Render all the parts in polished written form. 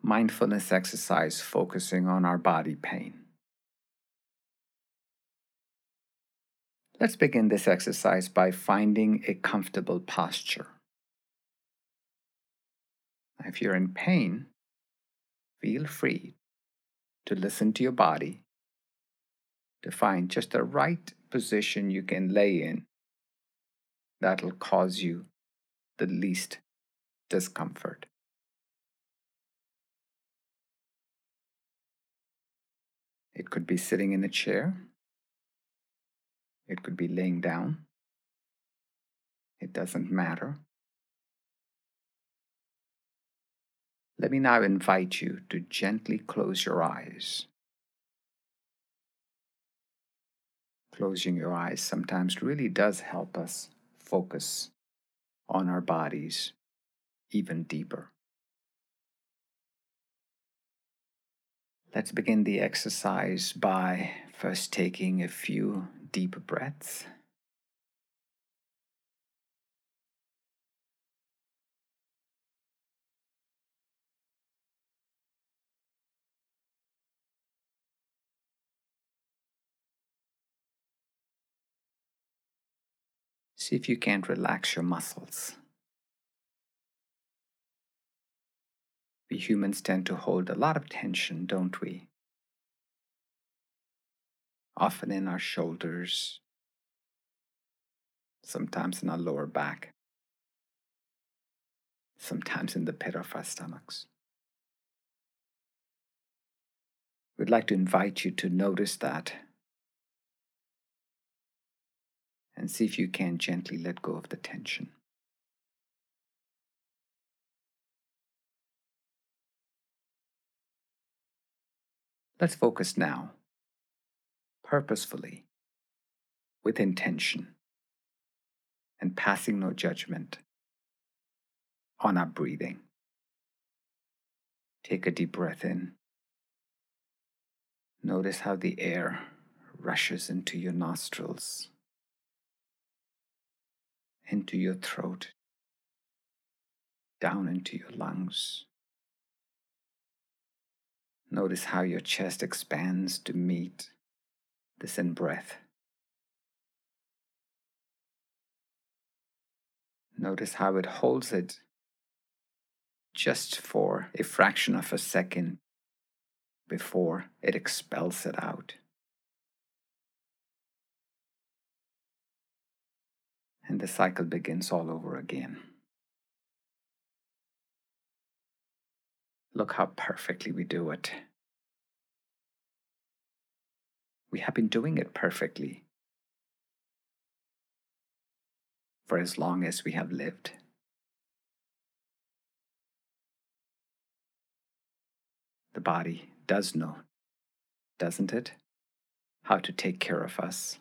mindfulness exercise focusing on our body pain. Let's begin this exercise by finding a comfortable posture. If you're in pain, feel free to listen to your body to find just the right position you can lay in that'll cause you the least discomfort. It could be sitting in a chair. It could be laying down. It doesn't matter. Let me now invite you to gently close your eyes. Closing your eyes sometimes really does help us focus on our bodies even deeper. Let's begin the exercise by first taking a few deep breaths. See if you can relax your muscles. We humans tend to hold a lot of tension, don't we? Often in our shoulders, sometimes in our lower back, sometimes in the pit of our stomachs. We'd like to invite you to notice that and see if you can gently let go of the tension. Let's focus now, purposefully, with intention, and passing no judgment on our breathing. Take a deep breath in. Notice how the air rushes into your nostrils, into your throat, down into your lungs. Notice how your chest expands to meet this in-breath. Notice how it holds it just for a fraction of a second before it expels it out. And the cycle begins all over again. Look how perfectly we do it. We have been doing it perfectly for as long as we have lived. The body does know, doesn't it, how to take care of us.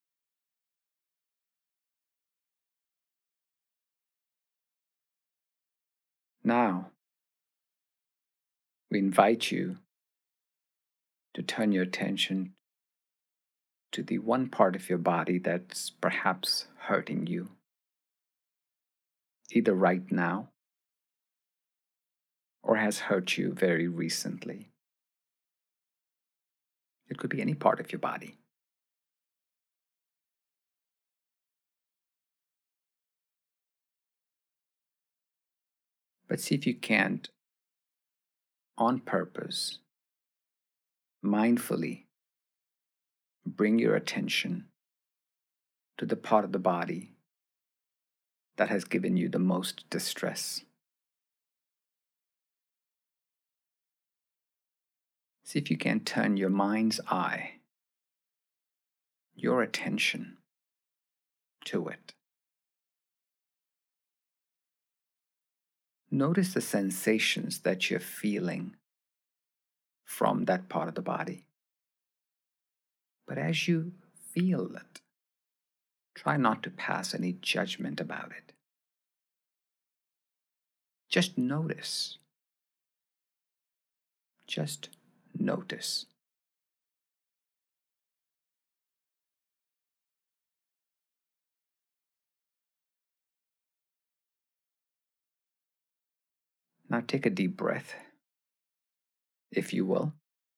Now, we invite you to turn your attention to the one part of your body that's perhaps hurting you, either right now or has hurt you very recently. It could be any part of your body. But see if you can't, on purpose, mindfully, bring your attention to the part of the body that has given you the most distress. See if you can turn your mind's eye, your attention, to it. Notice the sensations that you're feeling from that part of the body. But as you feel it, try not to pass any judgment about it. Just notice. Just notice. Now take a deep breath if you will,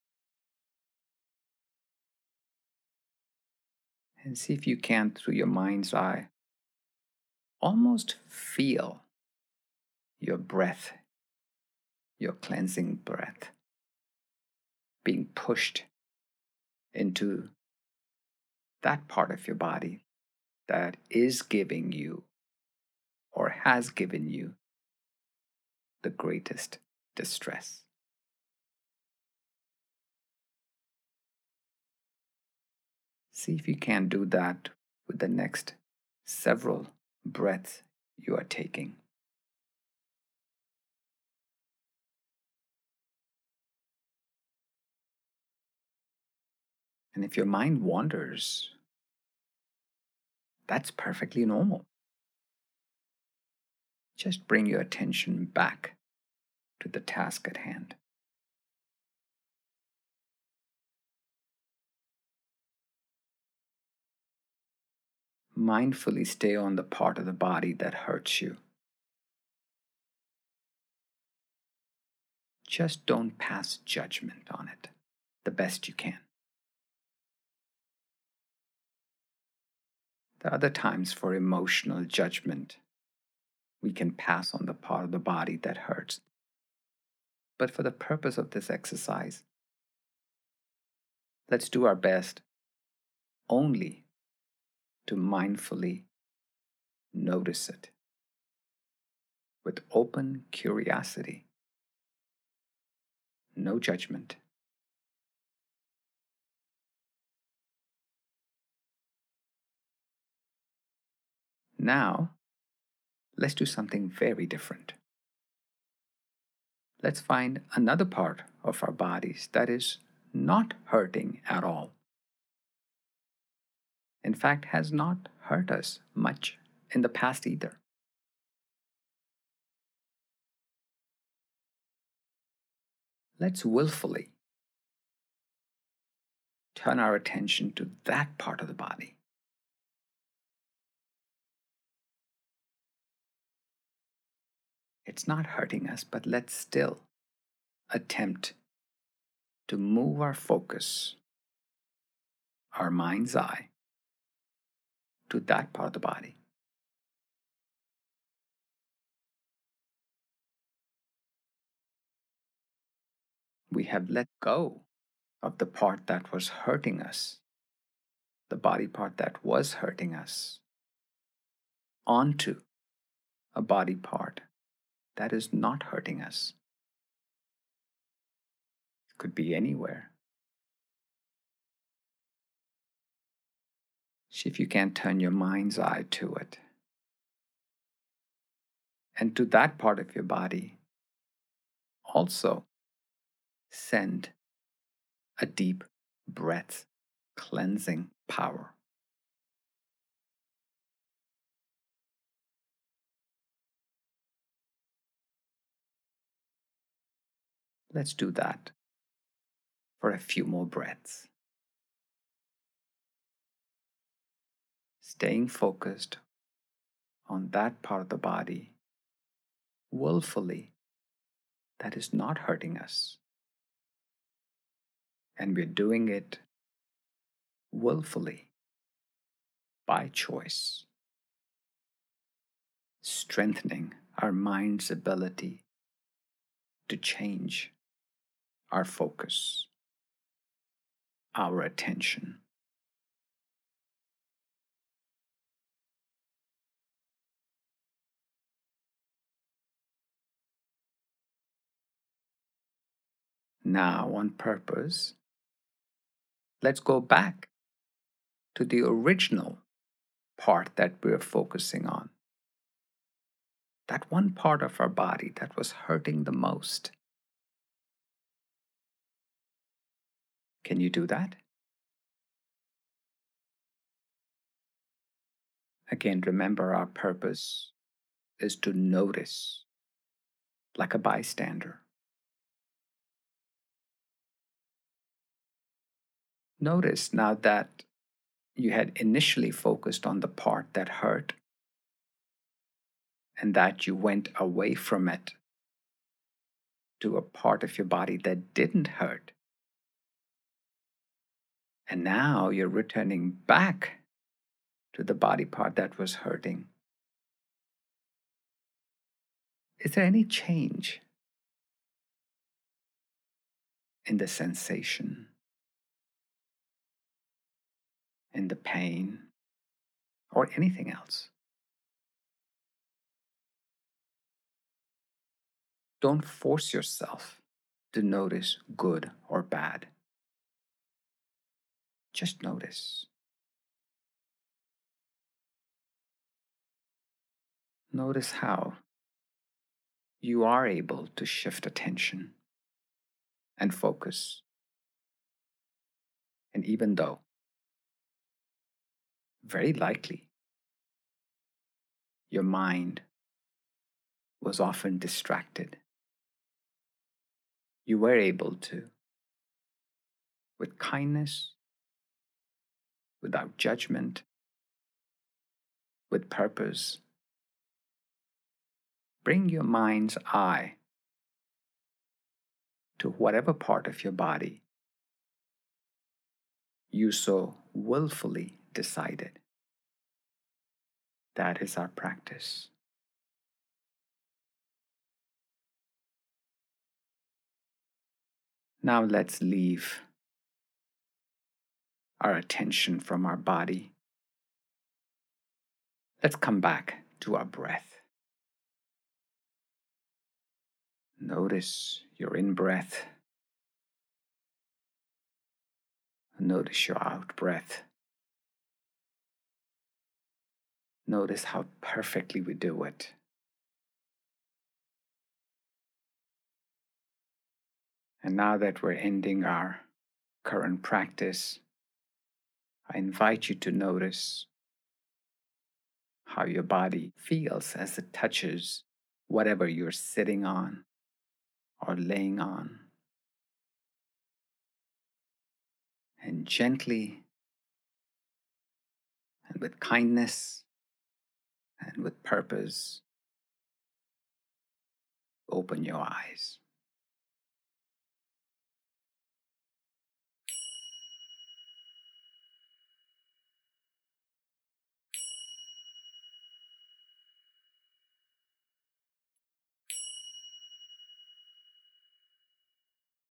and see if you can, through your mind's eye, almost feel your breath, your cleansing breath, being pushed into that part of your body that is giving you or has given you the greatest distress. See if you can do that with the next several breaths you are taking. And if your mind wanders, that's perfectly normal. Just bring your attention back to the task at hand. Mindfully stay on the part of the body that hurts you. Just don't pass judgment on it the best you can. There are other times for emotional judgment. We can pass on the part of the body that hurts. But for the purpose of this exercise, let's do our best only to mindfully notice it with open curiosity, no judgment. Now, let's do something very different. Let's find another part of our bodies that is not hurting at all. In fact, has not hurt us much in the past either. Let's willfully turn our attention to that part of the body. It's not hurting us, but let's still attempt to move our focus, our mind's eye, to that part of the body. We have let go of the part that was hurting us, the body part that was hurting us, onto a body part that is not hurting us. It could be anywhere. See if you can turn your mind's eye to it. And to that part of your body, also send a deep breath, cleansing power. Let's do that for a few more breaths. Staying focused on that part of the body willfully that is not hurting us. And we're doing it willfully by choice, strengthening our mind's ability to change our focus, our attention. Now, on purpose, let's go back to the original part that we're focusing on. That one part of our body that was hurting the most. Can you do that? Again, remember our purpose is to notice like a bystander. Notice now that you had initially focused on the part that hurt and that you went away from it to a part of your body that didn't hurt. And now you're returning back to the body part that was hurting. Is there any change in the sensation, in the pain, or anything else? Don't force yourself to notice good or bad. Just notice. Notice how you are able to shift attention and focus. And even though, very likely, your mind was often distracted, you were able to, with kindness, without judgment, with purpose, bring your mind's eye to whatever part of your body you so willfully decided. That is our practice. Now let's leave our attention from our body. Let's come back to our breath. Notice your in-breath. Notice your out-breath. Notice how perfectly we do it. And now that we're ending our current practice, I invite you to notice how your body feels as it touches whatever you're sitting on or laying on. And gently and with kindness and with purpose, open your eyes.